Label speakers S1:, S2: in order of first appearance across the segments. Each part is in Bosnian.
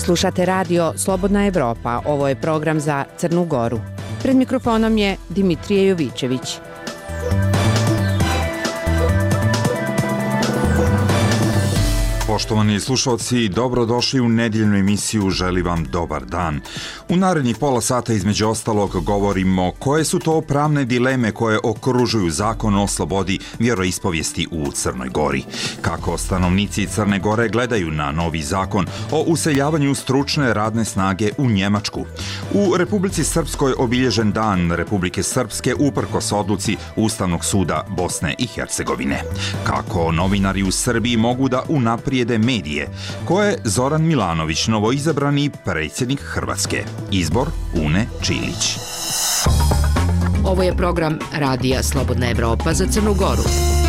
S1: Slušate radio Slobodna Evropa, ovo je program za Crnu Goru. Pred mikrofonom je Dimitrije Jovićević.
S2: Poštovani slušalci, dobrodošli u nedjeljnu emisiju Želi vam dobar dan. U narednih pola sata između ostalog govorimo koje su to pravne dileme koje okružuju zakon o slobodi vjeroispovijesti u Crnoj Gori. Kako stanovnici Crne Gore gledaju na novi zakon o useljavanju stručne radne snage u Njemačku. U Republici Srpskoj obilježen dan Republike Srpske uprkos odluci Ustavnog suda Bosne i Hercegovine. Kako novinari u Srbiji mogu da unaprijede medije, ko je Zoran Milanović, novoizabrani predsjednik Hrvatske. Izbor Une Čilić.
S3: Ovo je program Radija Slobodna Evropa za Crnu Goru.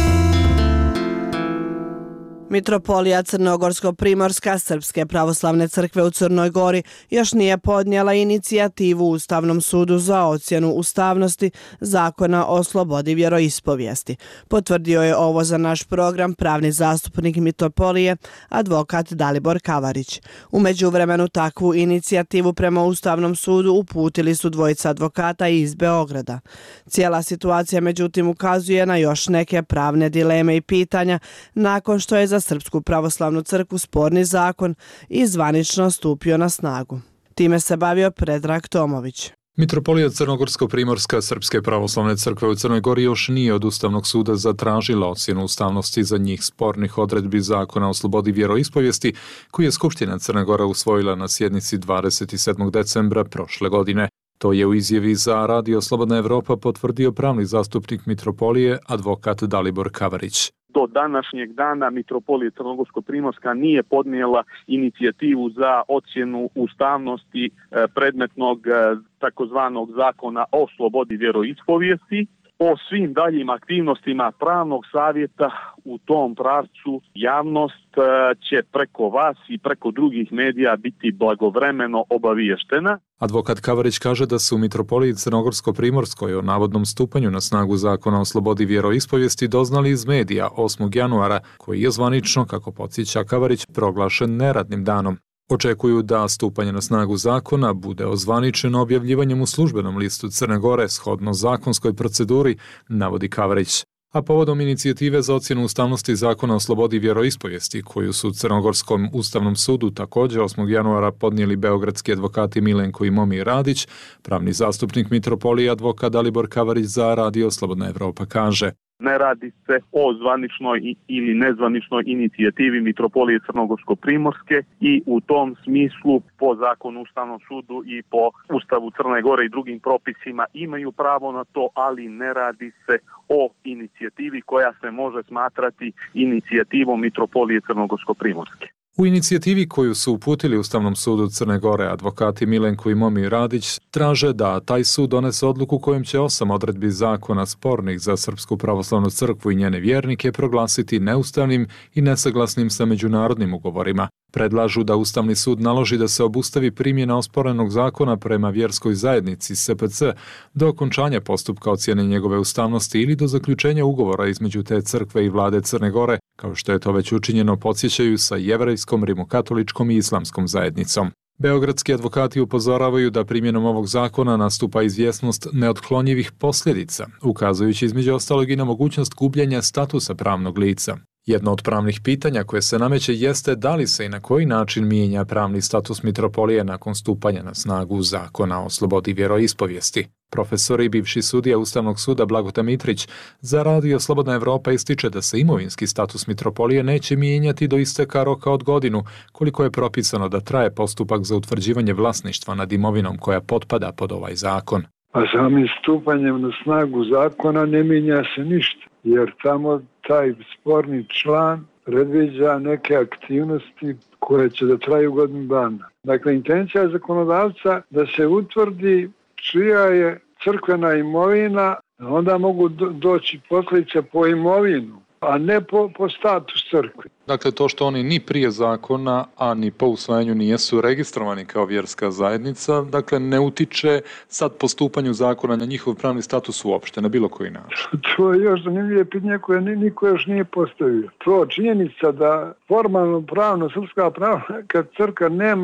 S4: Mitropolija Crnogorsko-Primorska Srpske pravoslavne crkve u Crnoj Gori još nije podnijela inicijativu Ustavnom sudu za ocjenu ustavnosti zakona o slobodi vjeroispovijesti. Potvrdio je ovo za naš program pravni zastupnik Mitropolije, advokat Dalibor Kavarić. U međuvremenu takvu inicijativu prema Ustavnom sudu uputili su dvojica advokata iz Beograda. Cijela situacija međutim ukazuje na još neke pravne dileme i pitanja nakon što je za Srpsku pravoslavnu crkvu sporni zakon i zvanično stupio na snagu. Time se bavio Predrag Tomović.
S5: Mitropolija Crnogorsko-Primorska Srpske pravoslavne crkve u Crnoj Gori još nije od Ustavnog suda zatražila ocjenu ustavnosti za njih spornih odredbi zakona o slobodi vjeroispovijesti koji je Skupština Crne Gore usvojila na sjednici 27. decembra prošle godine. To je u izjavi za Radio Slobodna Evropa potvrdio pravni zastupnik Mitropolije, advokat Dalibor Kavarić.
S6: Do današnjeg dana Mitropolija Crnogorsko-Primorska nije podnijela inicijativu za ocjenu ustavnosti predmetnog takozvanog zakona o slobodi vjeroispovijesti. O svim daljim aktivnostima pravnog savjeta u tom pravcu javnost će preko vas i preko drugih medija biti blagovremeno obaviještena.
S5: Advokat Kavarić kaže da su u Mitropoliji Crnogorsko-Primorskoj o navodnom stupanju na snagu zakona o slobodi vjeroispovijesti doznali iz medija 8. januara, koji je zvanično, kako podsjeća Kavarić, proglašen neradnim danom. Očekuju da stupanje na snagu zakona bude ozvaničeno objavljivanjem u službenom listu Crne Gore shodno zakonskoj proceduri, navodi Kavarić. A povodom inicijative za ocjenu ustavnosti zakona o slobodi vjeroispovijesti, koju su u Crnogorskom ustavnom sudu također 8. januara podnijeli beogradski advokati Milenko i Momir Radić, pravni zastupnik Mitropolije advokat Dalibor Kavarić za Radio Slobodna Evropa kaže:
S6: Ne radi se o zvaničnoj ili nezvaničnoj inicijativi Mitropolije Crnogorsko-Primorske i u tom smislu po zakonu Ustavnom sudu i po Ustavu Crne Gore i drugim propisima imaju pravo na to, ali ne radi se o inicijativi koja se može smatrati inicijativom Mitropolije Crnogorsko-Primorske.
S5: U inicijativi koju su uputili Ustavnom sudu Crne Gore advokati Milenko i Momir Radić traže da taj sud donese odluku kojom će 8 odredbi zakona spornih za Srpsku pravoslavnu crkvu i njene vjernike proglasiti neustavnim i nesaglasnim sa međunarodnim ugovorima. Predlažu da Ustavni sud naloži da se obustavi primjena osporenog zakona prema vjerskoj zajednici SPC do okončanja postupka ocjene njegove ustavnosti ili do zaključenja ugovora između te crkve i vlade Crne Gore, kao što je to već učinjeno, podsjećaju, sa jevrejskom, rimokatoličkom i islamskom zajednicom. Beogradski advokati upozoravaju da primjenom ovog zakona nastupa izvjesnost neotklonjivih posljedica, ukazujući između ostalog i na mogućnost gubljenja statusa pravnog lica. Jedno od pravnih pitanja koje se nameće jeste da li se i na koji način mijenja pravni status Mitropolije nakon stupanja na snagu zakona o slobodi vjeroispovijesti. Profesor i bivši sudija Ustavnog suda Blagoje Mitrić za Radio Slobodna Evropa ističe da se imovinski status Mitropolije neće mijenjati do isteka roka od godinu, koliko je propisano da traje postupak za utvrđivanje vlasništva nad imovinom koja potpada pod ovaj zakon.
S7: A samim stupanjem na snagu zakona ne mijenja se ništa, jer tamo taj sporni član predviđa neke aktivnosti koje će da traju godinu dana. Dakle, intencija je zakonodavca da se utvrdi čija je crkvena imovina, onda mogu doći posljedice po imovinu, a ne po status crkve.
S5: Dakle, to što oni ni prije zakona, a ni po usvajanju nijesu registrovani kao vjerska zajednica, dakle ne utiče sad po stupanju zakona na njihov pravni status uopšte, na bilo koji način.
S7: To je još zanimljivo pitanje koje niko još nije postavio. To činjenica da formalno pravno, srpska pravna, kad crkva nema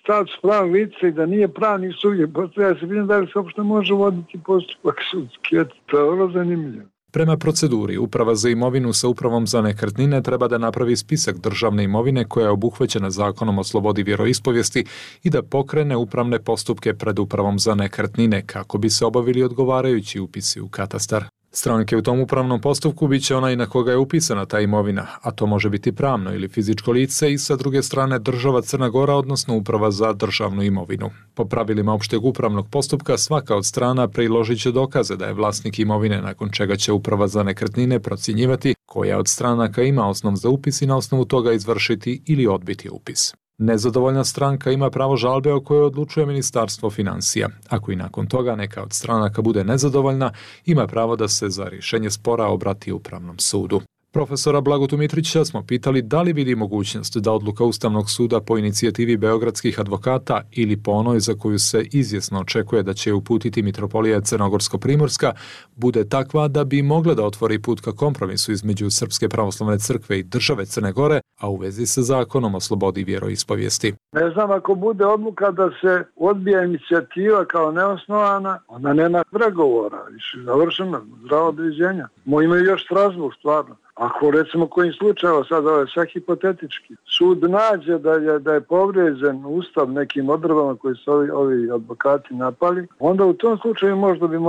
S7: status pravnog lica i da nije pravni subjekt. Ja se vidim da li se uopšte može voditi postupak sudski. To je vrlo zanimljivo.
S5: Prema proceduri, Uprava za imovinu sa Upravom za nekretnine treba da napravi spisak državne imovine koja je obuhvaćena Zakonom o slobodi vjeroispovijesti i da pokrene upravne postupke pred Upravom za nekretnine kako bi se obavili odgovarajući upisi u katastar. Stranke u tom upravnom postupku bit će onaj na koga je upisana ta imovina, a to može biti pravno ili fizičko lice i sa druge strane država Crna Gora, odnosno Uprava za državnu imovinu. Po pravilima opšteg upravnog postupka svaka od strana priložit će dokaze da je vlasnik imovine, nakon čega će Uprava za nekretnine procjenjivati koja od stranaka ima osnov za upis i na osnovu toga izvršiti ili odbiti upis. Nezadovoljna stranka ima pravo žalbe o kojoj odlučuje Ministarstvo financija. Ako i nakon toga neka od stranaka bude nezadovoljna, ima pravo da se za rješenje spora obrati Upravnom sudu. Profesora Blagotu Mitrića smo pitali da li vidi mogućnost da odluka Ustavnog suda po inicijativi beogradskih advokata ili po onoj za koju se izvjesno očekuje da će uputiti Mitropolija Crnogorsko-Primorska bude takva da bi mogla da otvori put ka kompromisu između Srpske pravoslavne crkve i države Crne Gore, a u vezi sa Zakonom o slobodi vjeroispovijesti.
S7: Ne znam, ako bude odluka da se odbija inicijativa kao neosnovana, onda nema pregovora, više završeno, zdravo određenja. Imaju još Strasburg, stvarno. Ako recimo kojim slučajeva, sad ovo je sve hipotetički, sud nađe da je povrijeđen Ustav nekim odredbama koji su ovi advokati napali, onda u tom slučaju možda bi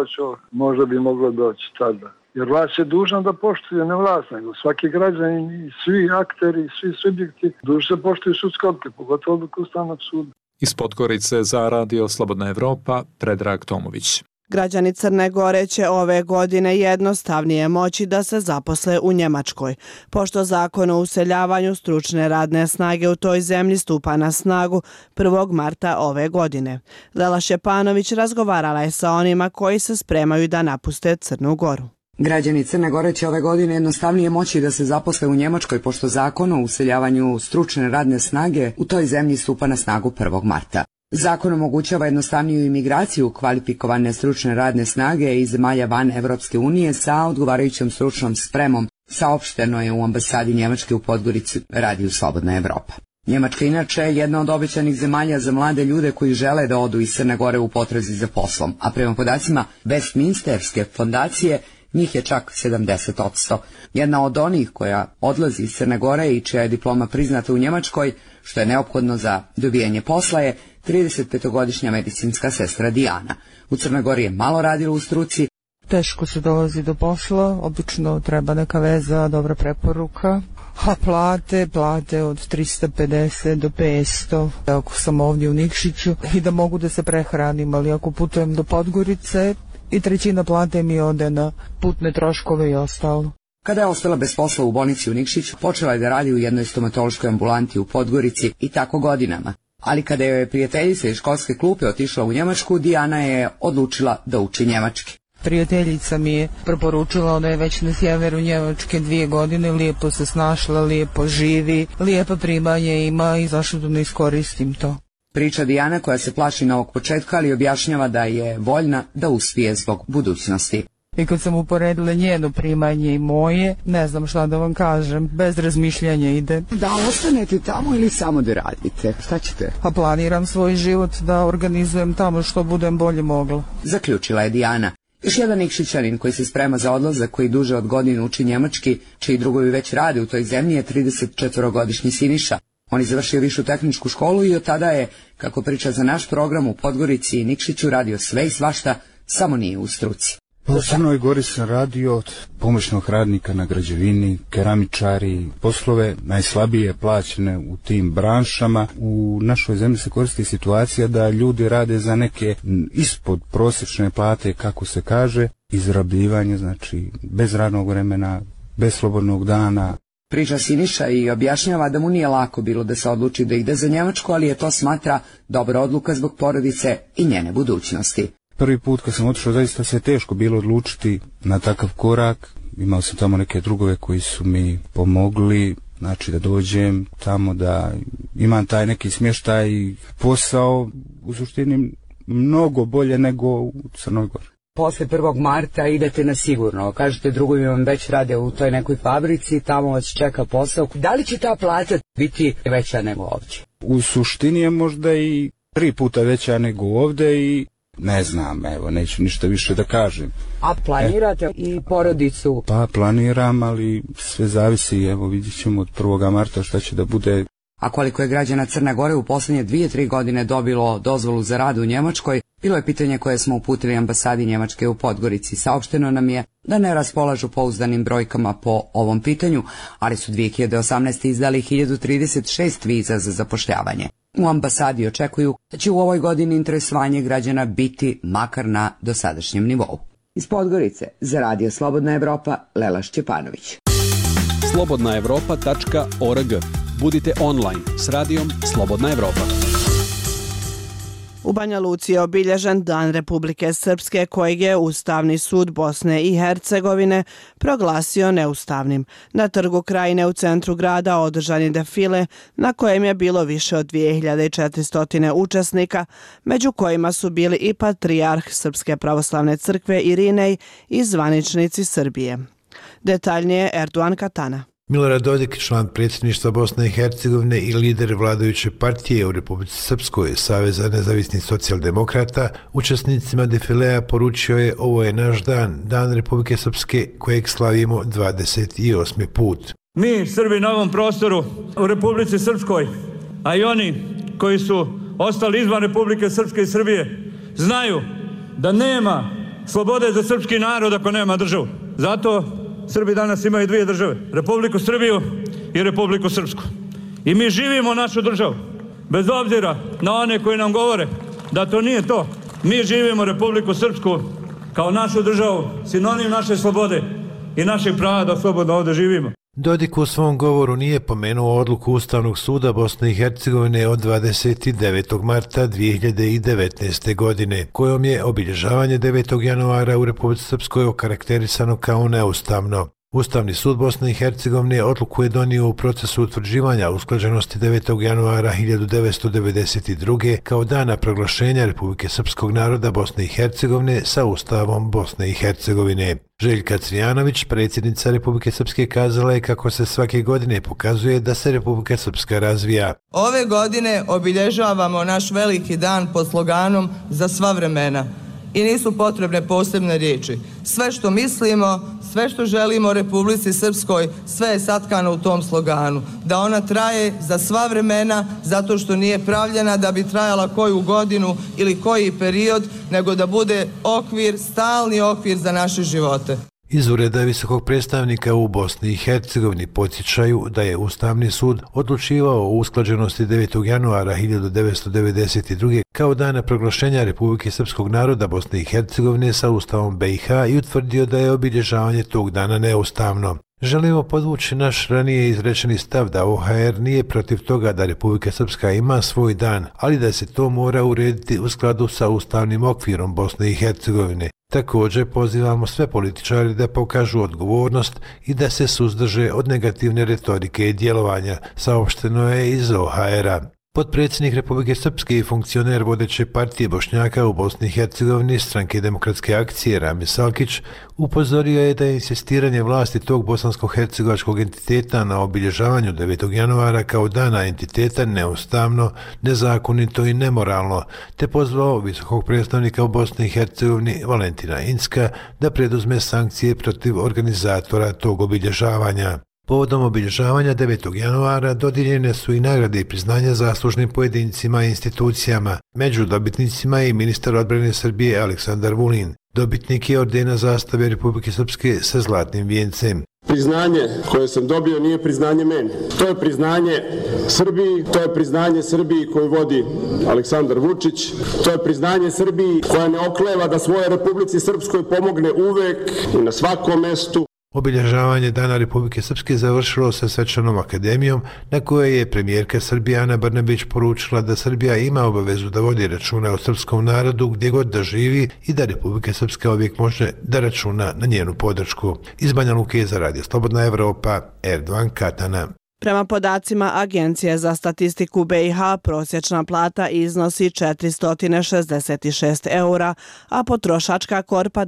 S7: moglo doći tada. Jer vlast je dužna da poštuje, ne vlast, nego svaki građanin i svi akteri, svi subjekti dužni se poštuju sudske odluke, pogotovo odluke Ustavnog suda.
S5: Iz Podgorice za Radio Slobodna Evropa, Predrag Tomović.
S4: Građani Crne Gore će ove godine jednostavnije moći da se zaposle u Njemačkoj, pošto zakon o useljavanju stručne radne snage u toj zemlji stupa na snagu 1. marta ove godine. Lela Šepanović razgovarala je sa onima koji se spremaju da napuste Crnu Goru.
S8: Građani Crne Gore će ove godine jednostavnije moći da se zaposle u Njemačkoj, pošto zakon o useljavanju stručne radne snage u toj zemlji stupa na snagu 1. marta. Zakon omogućava jednostavniju imigraciju kvalifikovane stručne radne snage iz zemalja van Evropske unije sa odgovarajućom stručnom spremom, saopšteno je u ambasadi Njemačke u Podgorici, Radio Slobodna Evropa. Njemačka inače je jedna od obećanih zemalja za mlade ljude koji žele da odu iz Crne Gore u potrazi za poslom, a prema podacima Westminsterske fondacije njih je čak 70%. Jedna od onih koja odlazi iz Crne Gore i čija je diploma priznata u Njemačkoj, što je neophodno za dobijanje posla, je 35-godišnja medicinska sestra Dijana. U Crnoj Gori je malo radila u struci.
S9: Teško se dolazi do posla, obično treba neka veza, dobra preporuka, a plate od 350 do 500, ako sam ovdje u Nikšiću, i da mogu da se prehranim, ali ako putujem do Podgorice, i 1/3 plate mi ode na putne troškove i ostalo.
S8: Kada je ostala bez posla u bolnici u Nikšiću, počela je da radi u jednoj stomatološkoj ambulanti u Podgorici i tako godinama. Ali kada joj je prijateljica iz školske klupe otišla u Njemačku, Dijana je odlučila da uči njemački.
S9: Prijateljica mi je preporučila, ona je već na sjeveru Njemačke 2 godine, lijepo se snašla, lijepo živi, lijepa primanje ima i zašto da ne iskoristim to.
S8: Priča Dijana koja se plaši novog početka, ali objašnjava da je voljna da uspije zbog budućnosti.
S9: I kad sam uporedila njeno primanje i moje, ne znam šta da vam kažem, bez razmišljanja ide.
S8: Da ostanete tamo ili samo da radite? Šta ćete?
S9: Pa planiram svoj život da organizujem tamo što budem bolje mogla.
S8: Zaključila je Dijana. Još jedan Nikšićanin koji se sprema za odlazak, koji duže od godine uči njemački, čiji drugovi već rade u toj zemlji, je 34-godišnji Siniša. On je završio višu tehničku školu i od tada je, kako priča za naš program, u Podgorici i Nikšiću radio sve i svašta, samo nije u struci.
S10: U Crnoj Gori sam radio od pomoćnog radnika na građevini, keramičari, poslove najslabije plaćene u tim branšama. U našoj zemlji se koristi situacija da ljudi rade za neke ispod prosječne plate, kako se kaže, izrabljivanje, znači bez radnog vremena, bez slobodnog dana.
S8: Priča Siniša i objašnjava da mu nije lako bilo da se odluči da ide za Njemačku, ali je to smatra dobra odluka zbog porodice i njene budućnosti.
S10: Prvi put kad sam otišao, zaista se teško bilo odlučiti na takav korak. Imao sam tamo neke drugove koji su mi pomogli, znači da dođem tamo, da imam taj neki smještaj i posao, u suštini mnogo bolje nego u Crnoj Gori.
S8: Posle 1. marta idete na sigurno, kažete drugovi vam već rade u toj nekoj fabrici, tamo vas čeka posao. Da li će ta plata biti veća nego ovdje?
S10: U suštini je možda i 3 puta veća nego ovde i ne znam, evo, neću ništa više da kažem.
S8: A planirate i porodicu?
S10: Pa planiram, ali sve zavisi, evo vidjet ćemo od 1. marta šta će da bude.
S8: A koliko je građana Crne Gore u posljednje 2-3 godine dobilo dozvolu za rad u Njemačkoj, bilo je pitanje koje smo uputili ambasadi Njemačke u Podgorici. Saopšteno nam je da ne raspolažu pouzdanim brojkama po ovom pitanju, ali su 2018. izdali 1036 viza za zapošljavanje. U ambasadi očekuju da će u ovoj godini interesovanje građana biti makar na dosadašnjem nivou. Iz Podgorice za Radio Slobodna Evropa, Lela Šćepanović.
S11: slobodnaevropa.org. Budite online s radijom Slobodna Evropa.
S4: U Banja Luci je obilježen Dan Republike Srpske kojeg je Ustavni sud Bosne i Hercegovine proglasio neustavnim. Na trgu Krajine u centru grada održan je defile na kojem je bilo više od 2400 učesnika, među kojima su bili i patrijarh Srpske pravoslavne crkve Irinej i zvaničnici Srbije. Detaljnije Erdogan Katana.
S12: Milorad Dodik, član predsjedništva Bosne i Hercegovine i lider vladajuće partije u Republici Srpskoj, Saveza nezavisnih socijaldemokrata, učesnicima defilea poručio je: ovo je naš dan, Dan Republike Srpske kojeg slavimo 28. put.
S13: Mi, Srbi na ovom prostoru u Republici Srpskoj, a i oni koji su ostali izvan Republike Srpske i Srbije, znaju da nema slobode za srpski narod ako nema državu. Zato Srbi danas imaju 2 države, Republiku Srbiju i Republiku Srpsku. I mi živimo našu državu, bez obzira na one koji nam govore da to nije to. Mi živimo Republiku Srpsku kao našu državu, sinonim naše slobode i našeg prava da slobodno ovdje živimo.
S12: Dodik u svom govoru nije pomenuo odluku Ustavnog suda Bosne i Hercegovine od 29. marta 2019. godine, kojom je obilježavanje 9. januara u Republici Srpskoj okarakterisano kao neustavno. Ustavni sud Bosne i Hercegovine odluku je donio u procesu utvrđivanja usklađenosti 9. januara 1992. kao dana proglašenja Republike Srpskog naroda Bosne i Hercegovine sa Ustavom Bosne i Hercegovine. Željka Cvijanović, predsjednica Republike Srpske, kazala je kako se svake godine pokazuje da se Republika Srpska razvija.
S14: Ove godine obilježavamo naš veliki dan pod sloganom Za sva vremena. I nisu potrebne posebne riječi. Sve što mislimo, sve što želimo Republici Srpskoj, sve je satkano u tom sloganu. Da ona traje za sva vremena, zato što nije pravljena da bi trajala koju godinu ili koji period, nego da bude okvir, stalni okvir za naše živote.
S12: Iz ureda visokog predstavnika u Bosni i Hercegovini podsjećaju da je Ustavni sud odlučivao o usklađenosti 9. januara 1992. kao dana proglašenja Republike Srpskog naroda Bosne i Hercegovine sa Ustavom BiH i utvrdio da je obilježavanje tog dana neustavno. Želimo podvući naš ranije izrečeni stav da OHR nije protiv toga da Republika Srpska ima svoj dan, ali da se to mora urediti u skladu sa ustavnim okvirom Bosne i Hercegovine. Također pozivamo sve političare da pokažu odgovornost i da se suzdrže od negativne retorike i djelovanja, saopšteno je iz OHR-a. Potpredsjednik Republike Srpske i funkcioner vodeće partije Bošnjaka u Bosni i Hercegovini Stranke demokratske akcije Rami Salkić upozorio je da je insistiranje vlasti tog bosansko-hercegovačkog entiteta na obilježavanju 9. januara kao dana entiteta neustavno, nezakonito i nemoralno, te pozvao visokog predstavnika u Bosni i Hercegovini Valentina Incka da preduzme sankcije protiv organizatora tog obilježavanja. Povodom obilježavanja 9. januara dodijeljene su i nagrade i priznanja zaslužnim pojedincima i institucijama. Među dobitnicima je i ministar odbrane Srbije Aleksandar Vulin. Dobitnik je ordena zastave Republike Srpske sa zlatnim vijencem.
S15: Priznanje koje sam dobio nije priznanje meni. To je priznanje Srbiji, to je priznanje Srbiji koju vodi Aleksandar Vučić, to je priznanje Srbiji koja ne okleva da svojoj Republici Srpskoj pomogne uvek i na svakom mestu.
S12: Obilježavanje Dana Republike Srpske završilo sa svečanom akademijom na kojoj je premijerka Srbije Ana Brnabić poručila da Srbija ima obavezu da vodi računa o srpskom narodu gdje god da živi i da Republika Srpska uvijek može da računa na njenu podršku. Iz Banja Luke za Radio Slobodna Evropa, Erdogan Katana.
S4: Prema podacima Agencije za statistiku BiH, prosječna plata iznosi 466 eura, a potrošačka korpa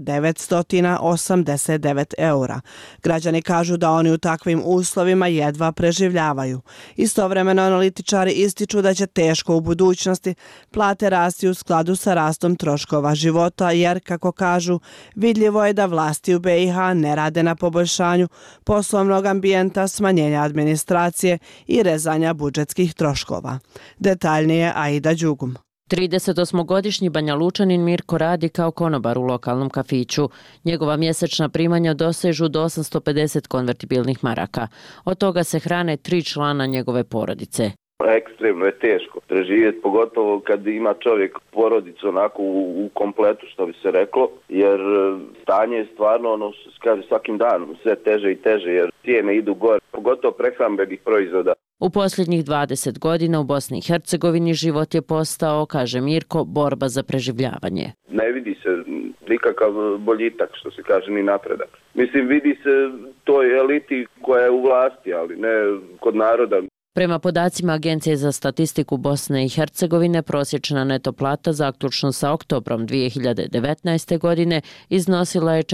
S4: 989 eura. Građani kažu da oni u takvim uslovima jedva preživljavaju. Istovremeno analitičari ističu da će teško u budućnosti plate rasti u skladu sa rastom troškova života, jer, kako kažu, vidljivo je da vlasti u BiH ne rade na poboljšanju poslovnog ambijenta, smanjenja administracije i rezanja budžetskih troškova. Detaljnije Aida Đugum.
S16: 38-godišnji Banja Lučanin Mirko radi kao konobar u lokalnom kafiću. Njegova mjesečna primanja dosežu do 850 konvertibilnih maraka. Od toga se hrane 3 člana njegove porodice.
S17: Ekstremno je teško preživjeti, pogotovo kad ima čovjek porodicu onako u kompletu, što bi se reklo, jer stanje je stvarno, kaže, svakim danom sve teže i teže, jer cijene idu gore, pogotovo prehrambenih proizvoda.
S16: U posljednjih 20 godina u Bosni i Hercegovini život je postao, kaže Mirko, borba za preživljavanje.
S17: Ne vidi se nikakav boljitak, što se kaže, ni napredak. Mislim, vidi se toj eliti koja je u vlasti, ali ne kod naroda.
S16: Prema podacima Agencije za statistiku Bosne i Hercegovine, prosječna neto plata zaključno sa oktobrom 2019. godine iznosila je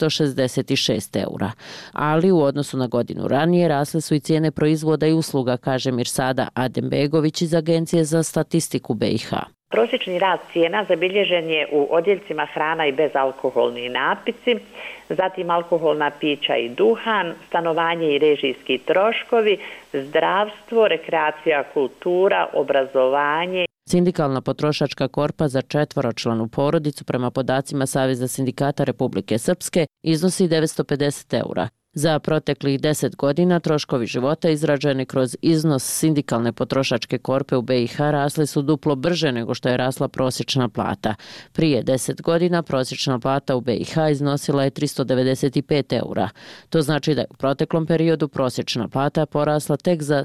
S16: 466 eura. Ali u odnosu na godinu ranije rasle su i cijene proizvoda i usluga, kaže Mirsada Adembegović iz Agencije za statistiku BiH.
S18: Prosječni rast cijena zabilježen je u odjeljcima hrana i bezalkoholni napici, zatim alkoholna pića i duhan, stanovanje i režijski troškovi, zdravstvo, rekreacija, kultura, obrazovanje.
S16: Sindikalna potrošačka korpa za 4-članu porodicu prema podacima Saveza sindikata Republike Srpske iznosi 950 eura. Za proteklih 10 godina troškovi života izraženi kroz iznos sindikalne potrošačke korpe u BiH rasli su duplo brže nego što je rasla prosječna plata. Prije 10 godina prosječna plata u BiH iznosila je 395 eura. To znači da je u proteklom periodu prosječna plata porasla tek za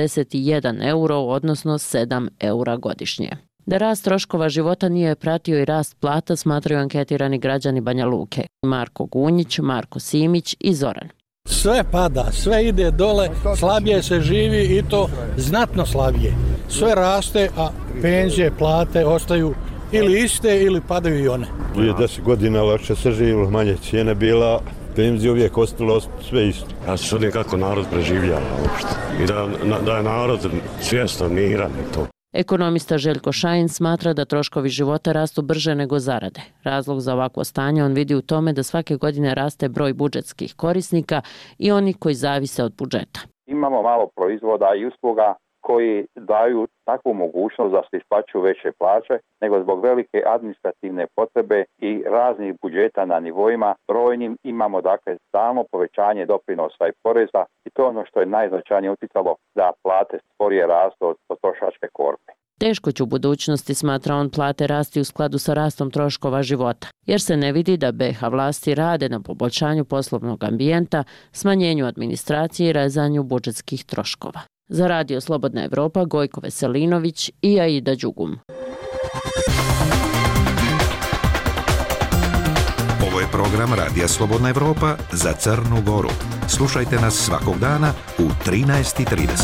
S16: 71 euro, odnosno 7 eura godišnje. Da rast troškova života nije pratio i rast plata, smatraju anketirani građani Banja Luke. Marko Gunjić, Marko Simić i Zoran.
S19: Sve pada, sve ide dole, slabije se živi i to znatno slabije. Sve raste, a penzije, plate ostaju ili iste ili padaju i one.
S20: Prije 10 godina lakše se živilo, manje cijene bila, penzije uvijek ostalo sve isto.
S21: Ja se čudim kako narod preživljava uopšte i da je narod svjestan, miran i to.
S16: Ekonomista Željko Šajin smatra da troškovi života rastu brže nego zarade. Razlog za ovakvo stanje on vidi u tome da svake godine raste broj budžetskih korisnika i oni koji zavise od budžeta.
S22: Imamo malo proizvoda i usluga koji daju takvu mogućnost da se isplaćuju veće plaće, nego zbog velike administrativne potrebe i raznih budžeta na nivoima brojnim imamo dakle stalno povećanje doprinosa i poreza i to je ono što je najznačajnije utjecalo da plate sporije rastu od potrošačke korpe.
S16: Teško će u budućnosti, smatra on, plate rasti u skladu sa rastom troškova života, jer se ne vidi da BiH vlasti rade na poboljšanju poslovnog ambijenta, smanjenju administracije i rezanju budžetskih troškova. Za Radio Slobodna Evropa, Gojko Veselinović i Aida Đugum.
S23: Ovo je program Radija Slobodna Evropa za Crnu Goru. Slušajte nas svakog dana u 13:30.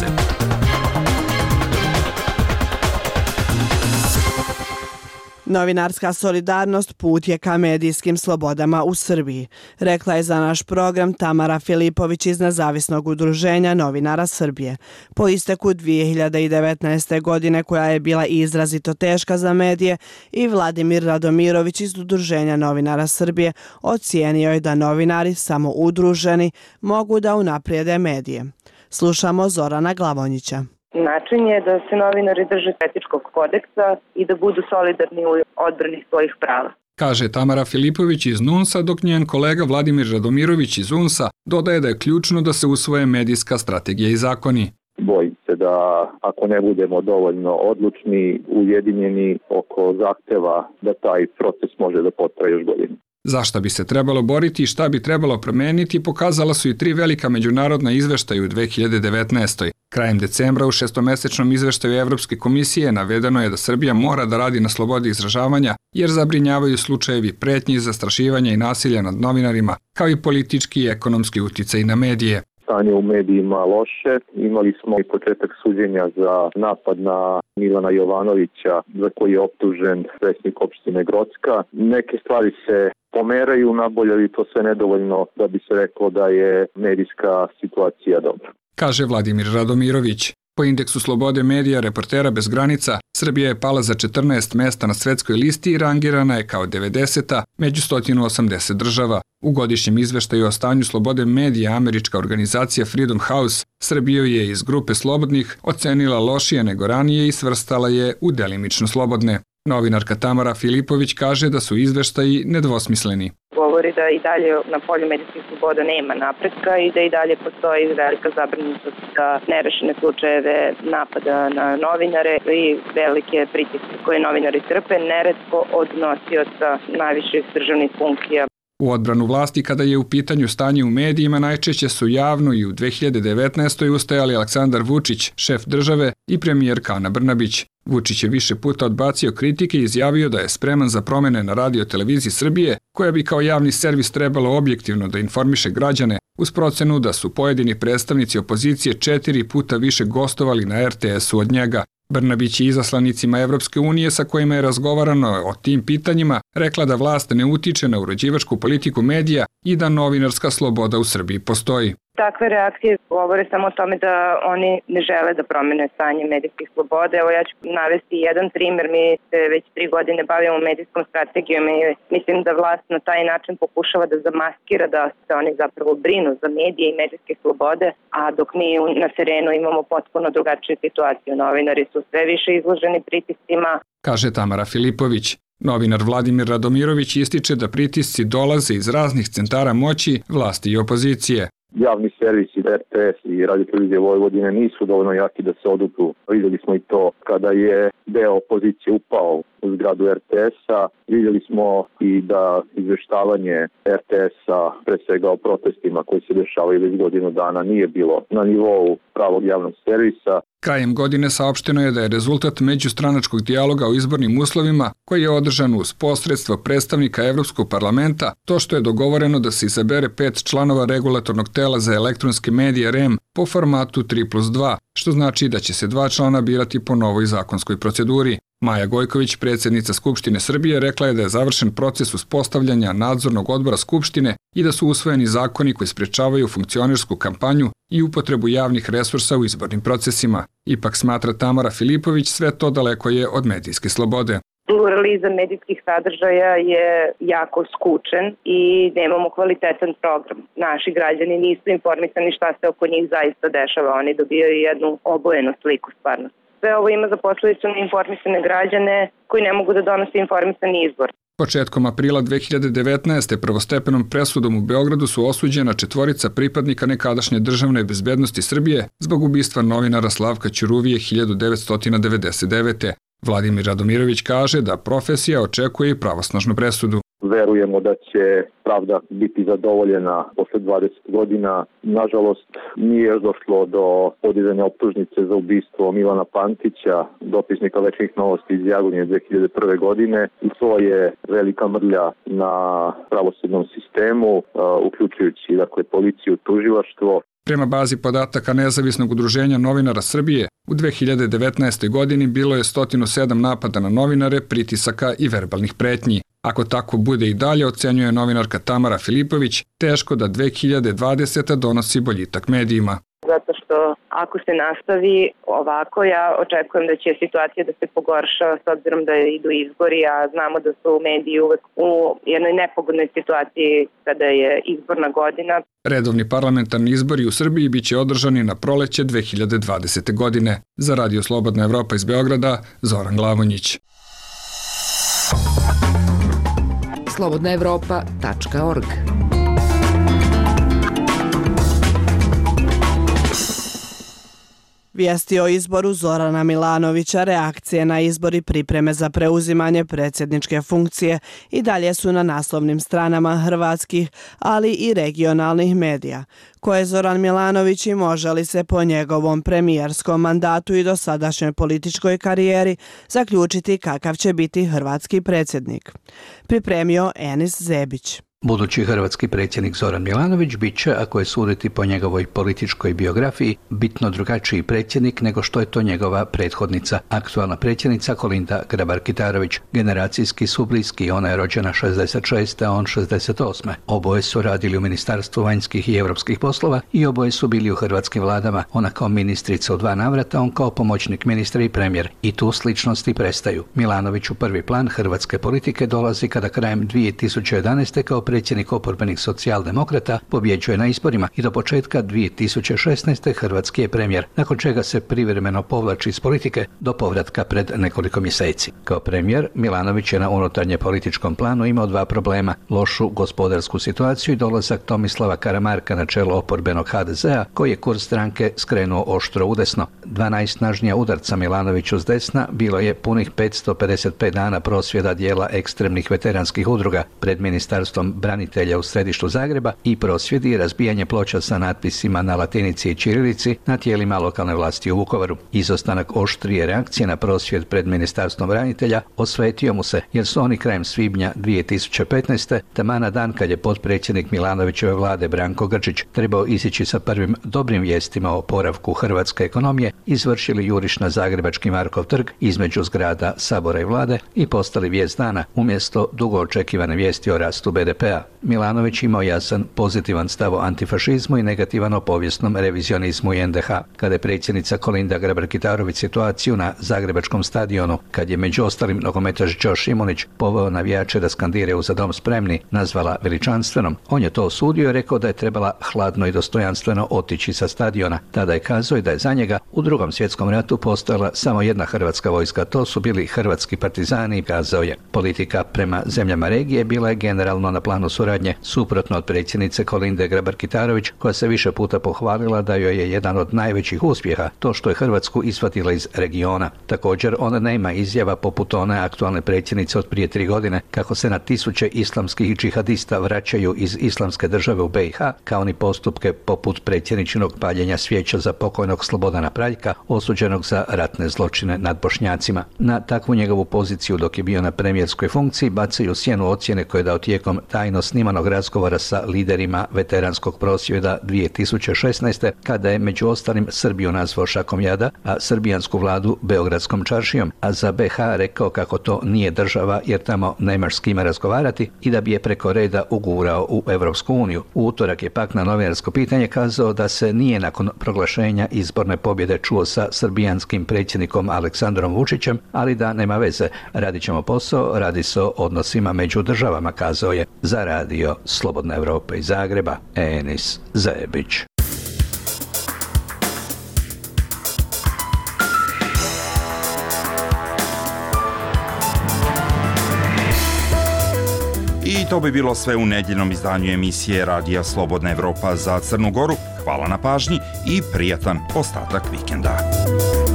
S4: Novinarska solidarnost put je ka medijskim slobodama u Srbiji, rekla je za naš program Tamara Filipović iz Nezavisnog udruženja novinara Srbije. Po isteku 2019. godine, koja je bila izrazito teška za medije, i Vladimir Radomirović iz Udruženja novinara Srbije ocijenio je da novinari samo udruženi mogu da unaprijede medije. Slušamo Zorana Glavonjića.
S24: Način je da se novinari drže etičkog kodeksa i da budu solidarni u odbrani svojih prava.
S25: Kaže Tamara Filipović iz NUNS-a, dok njen kolega Vladimir Radomirović iz UNS-a dodaje da je ključno da se usvoje medijska strategija i zakoni.
S26: Bojim se da ako ne budemo dovoljno odlučni, ujedinjeni oko zahteva, da taj proces može da potraje još godinu.
S25: Zašta bi se trebalo boriti i šta bi trebalo promeniti pokazala su i 3 velika međunarodna izveštaja u 2019. Krajem decembra u 6-mesečnom izveštaju Evropske komisije navedeno je da Srbija mora da radi na slobodi izražavanja jer zabrinjavaju slučajevi pretnji, zastrašivanja i nasilja nad novinarima, kao i politički i ekonomski uticaj na medije.
S26: stanje u medijima loše. Imali smo i početak suđenja za napad na Milana Jovanovića, za koji je optužen predsjednik opštine Grocka. Neke stvari se pomeraju nabolje, ali to sve nedovoljno da bi se reklo da je medijska situacija dobra.
S25: Kaže Vladimir Radomirović. Po indeksu slobode medija Reportera bez granica, Srbija je pala za 14 mesta na svetskoj listi i rangirana je kao 90. među 180 država. U godišnjem izveštaju o stanju slobode medija američka organizacija Freedom House Srbiju je iz grupe slobodnih ocenila lošije nego ranije i svrstala je u delimično slobodne. Novinarka Tamara Filipović kaže da su izveštaji nedvosmisleni.
S24: Govori da i dalje na polju medijskih sloboda nema napretka i da i dalje postoji velika zabrinutost za nerešene slučajeve napada na novinare i velike pritiske koje novinari trpe, neretko od nosioca najviših državnih funkcija.
S25: U odbranu vlasti kada je u pitanju stanje u medijima najčešće su javno i u 2019. ustajali Aleksandar Vučić, šef države, i premijerka Ana Brnabić. Vučić je više puta odbacio kritike i izjavio da je spreman za promene na Radio-televiziji Srbije, koja bi kao javni servis trebalo objektivno da informiše građane, uz procenu da su pojedini predstavnici opozicije 4 puta više gostovali na RTS-u od njega. Brnabić je izaslanicima Evropske unije sa kojima je razgovarano o tim pitanjima rekla da vlast ne utiče na uređivačku politiku medija i da novinarska sloboda u Srbiji postoji.
S24: Takve reakcije govore samo o tome da oni ne žele da promene stanje medijskih sloboda. Evo ja ću navesti jedan primer. Mi se već 3 godine bavimo medijskom strategijom i mislim da vlast na taj način pokušava da zamaskira da se oni zapravo brinu za medije i medijske slobode, a dok mi na terenu imamo potpuno drugačiju situaciju. Novinari su sve više izloženi pritiscima.
S25: Kaže Tamara Filipović. Novinar Vladimir Radomirović ističe da pritisci dolaze iz raznih centara moći, vlasti i opozicije.
S26: Javni servisi RTS i Radio-televizije Vojvodine nisu dovoljno jaki da se odupru. Vidjeli smo i to kada je deo opozicije upao u zgradu RTS-a. Vidjeli smo i da izveštavanje RTS-a, pre svega o protestima koji se dešavaju već godinu dana, nije bilo na nivou pravog javnog servisa.
S25: Krajem godine saopšteno je da je rezultat međustranačkog dijaloga o izbornim uslovima, koji je održan uz posredstvo predstavnika Evropskog parlamenta, to što je dogovoreno da se izabere 5 članova regulatornog tela za elektronske medije REM po formatu 3+2, što znači da će se 2 člana birati po novoj zakonskoj proceduri. Maja Gojković, predsjednica Skupštine Srbije, rekla je da je završen proces uspostavljanja nadzornog odbora Skupštine i da su usvojeni zakoni koji sprečavaju funkcionersku kampanju i upotrebu javnih resursa u izbornim procesima. Ipak, smatra Tamara Filipović, sve to daleko je od medijske slobode.
S24: Pluralizam medijskih sadržaja je jako skučen i nemamo kvalitetan program. Naši građani nisu informisani šta se oko njih zaista dešava. Oni dobijaju jednu obojenu sliku stvarnosti. Sve ovo ima za posledicu neinformisane građane koji ne mogu da donose informisani izbor.
S25: Početkom aprila 2019. prvostepenom presudom u Beogradu su osuđena 4 pripadnika nekadašnje državne bezbednosti Srbije zbog ubistva novinara Slavka Ćuruvije 1999. Vladimir Radomirović kaže da profesija očekuje i pravosnažnu presudu.
S26: Verujemo da će pravda biti zadovoljena posle 20 godina. Nažalost, nije još došlo do podizanja optužnice za ubistvo Milana Pantića, dopisnika Večnih novosti iz Jagodnje 2001. godine. I to je velika mrlja na pravosudnom sistemu, uključujući policiju, tužilaštvo.
S25: Prema bazi podataka Nezavisnog udruženja novinara Srbije, u 2019. godini bilo je 107 napada na novinare, pritisaka i verbalnih pretnji. Ako tako bude i dalje, ocenjuje novinarka Tamara Filipović, teško da 2020. donosi boljitak medijima.
S24: Zato što ako se nastavi ovako, ja očekujem da će situacija da se pogorša s obzirom da idu izbori, a znamo da su mediji uvek u jednoj nepogodnoj situaciji kada je izborna godina.
S25: Redovni parlamentarni izbori u Srbiji biće održani na proleće 2020. godine. Za Radio Slobodna Evropa iz Beograda, Zoran Glavonjić.
S1: slobodnaevropa.org.
S4: Vijesti o izboru Zorana Milanovića, reakcije na izbor i pripreme za preuzimanje predsjedničke funkcije i dalje su na naslovnim stranama hrvatskih, ali i regionalnih medija. Ko je Zoran Milanović i može li se po njegovom premijerskom mandatu i dosadašnjoj političkoj karijeri zaključiti kakav će biti hrvatski predsjednik? Pripremio Enis Zebić.
S1: Budući hrvatski predsjednik Zoran Milanović bit će, ako je suditi po njegovoj političkoj biografiji, bitno drugačiji predsjednik nego što je to njegova prethodnica, aktualna predsjednica Kolinda Grabar-Kitarović. Generacijski su bliski, ona je rođena 66. a on 68. Oboje su radili u Ministarstvu vanjskih i europskih poslova i oboje su bili u hrvatskim vladama, ona kao ministrica u 2 navrata, on kao pomoćnik ministra i premijer. I tu sličnosti prestaju. Milanović u prvi plan hrvatske politike dolazi kada krajem 2011. kao predsjednik oporbenih socijaldemokrata pobjeđuje na izborima i do početka 2016. hrvatski je premijer, nakon čega se privremeno povlači iz politike do povratka pred nekoliko mjeseci. Kao premijer, Milanović je na unutarnje političkom planu imao 2 problema: lošu gospodarsku situaciju i dolazak Tomislava Karamarka na čelo oporbenog HDZ-a, koji je kurs stranke skrenuo oštro udesno. 2 najsnažnija udarca Milanoviću s desna bilo je punih 555 dana prosvjeda dijela ekstremnih veteranskih udruga pred Ministarstvom branitelja u središtu Zagreba i prosvjedi i razbijanje ploča sa natpisima na latinici i ćirilici na tijelima lokalne vlasti u Vukovaru. Izostanak oštrije reakcije na prosvjed pred Ministarstvom branitelja osvetio mu se, jer su oni krajem svibnja 2015. taman na dan kad je potpredsjednik Milanovićeve vlade Branko Grčić trebao izići sa prvim dobrim vijestima o oporavku hrvatske ekonomije, izvršili juriš na zagrebački Markov trg između zgrada Sabora i vlade i postali vijest dana umjesto dugo očekivane vijesti o rastu BDP-a. Milanović imao jasan pozitivan stav o antifašizmu i negativan o povijesnom revizionizmu i NDH. Kada je predsjednica Kolinda Grabar-Kitarović situaciju na zagrebačkom stadionu, kad je među ostalim nogometaš Đo Šimunić poveo navijače da skandiraju Za dom spremni, nazvala veličanstvenom, on je to osudio i rekao da je trebala hladno i dostojanstveno otići sa stadiona. Tada je kazao da je za njega u Drugom svjetskom ratu postojala samo jedna hrvatska vojska, to su bili hrvatski partizani, kazao je. Politika prema zemljama regije bila je generalno na planu suradnje, suprotno od predsjednice Kolinde Grabar-Kitarović, koja se više puta pohvalila da joj je jedan od najvećih uspjeha to što je Hrvatsku izvatila iz regiona. Također, ona nema izjava poput one aktualne predsjednice od prije 3 godine kako se na tisuće islamskih džihadista vraćaju iz islamske države u BiH, kao ni postupke poput predsjedničinog paljenja svijeća za pokojnog Slobodana Praljka, osuđenog za ratne zločine nad Bošnjacima. Na takvu njegovu poziciju dok je bio na premijerskoj funkciji bacaju sjenu ocjene koje je dao tijekom tajno snimanog razgovora sa liderima veteranskog prosvjeda 2016. kada je među ostalim Srbiju nazvao šakom jada, a srbijansku vladu beogradskom čaršijom, a za BiH rekao kako to nije država jer tamo nemaš s kime razgovarati i da bi je preko reda ugurao u Europsku uniju. U utorak je pak na novinarsko pitanje kazao da se nije nakon proglašenja izborne pobjede čuo sa srbijanskim predsjednikom Aleksandrom Vučićem, ali da nema veze, radit ćemo posao, radi se o odnosima među državama, kazao je. Za radio Slobodna Evropa iz Zagreba, Enis Zajebić.
S2: I to bi bilo sve u nedjeljnom izdanju emisije Radija Slobodna Evropa za Crnu Goru. Hvala na pažnji i prijatan ostatak vikenda.